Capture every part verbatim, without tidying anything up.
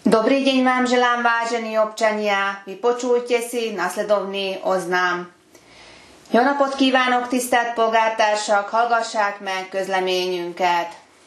Dobrý deň vám želám, vážení občania. Vypočujte si nasledovný oznám. Jó napot kívánok, tisztelt polgártársak, hallgassák meg közleményünket.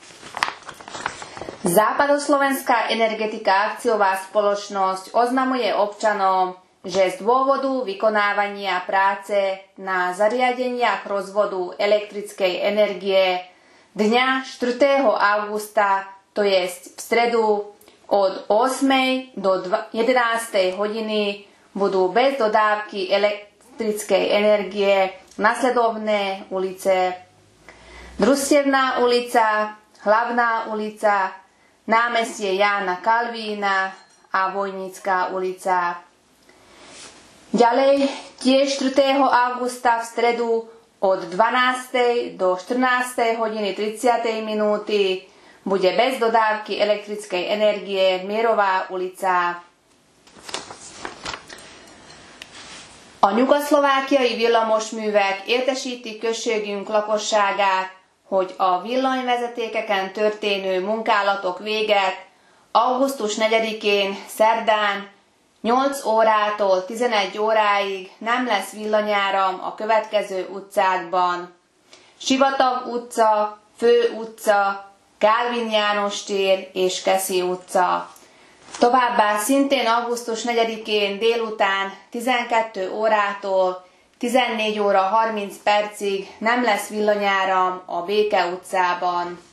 Západoslovenská energetika akciová spoločnosť oznamuje občanom, že z dôvodu vykonávania práce na zariadeniach rozvodu elektrickej energie dňa štvrtého augusta, to jest v stredu, od ôsmej do jedenástej hodiny budú bez dodávky elektrickej energie nasledovné ulice: Družstevná ulica, Hlavná ulica, námestie Jána Kalvína a Vojnická ulica. Ďalej, tiež štvrtého augusta v stredu od dvanástej do štrnástej hodiny tridsiatej minúty bude bez dodávky elektrickej energie Mierová ulica. A nyugat-szlovákiai villamosművek értesítik községünk lakosságát, hogy a villanyvezetékeken történő munkálatok véget augusztus negyedikén szerdán nyolc órától tizenegy óráig nem lesz villanyáram a következő utcákban: Sivatag utca, Fő utca, Kálvin János tér és Keszi utca. Továbbá szintén augusztus negyedikén délután tizenkét órától tizennégy óra harminc percig nem lesz villanyáram a Béke utcában.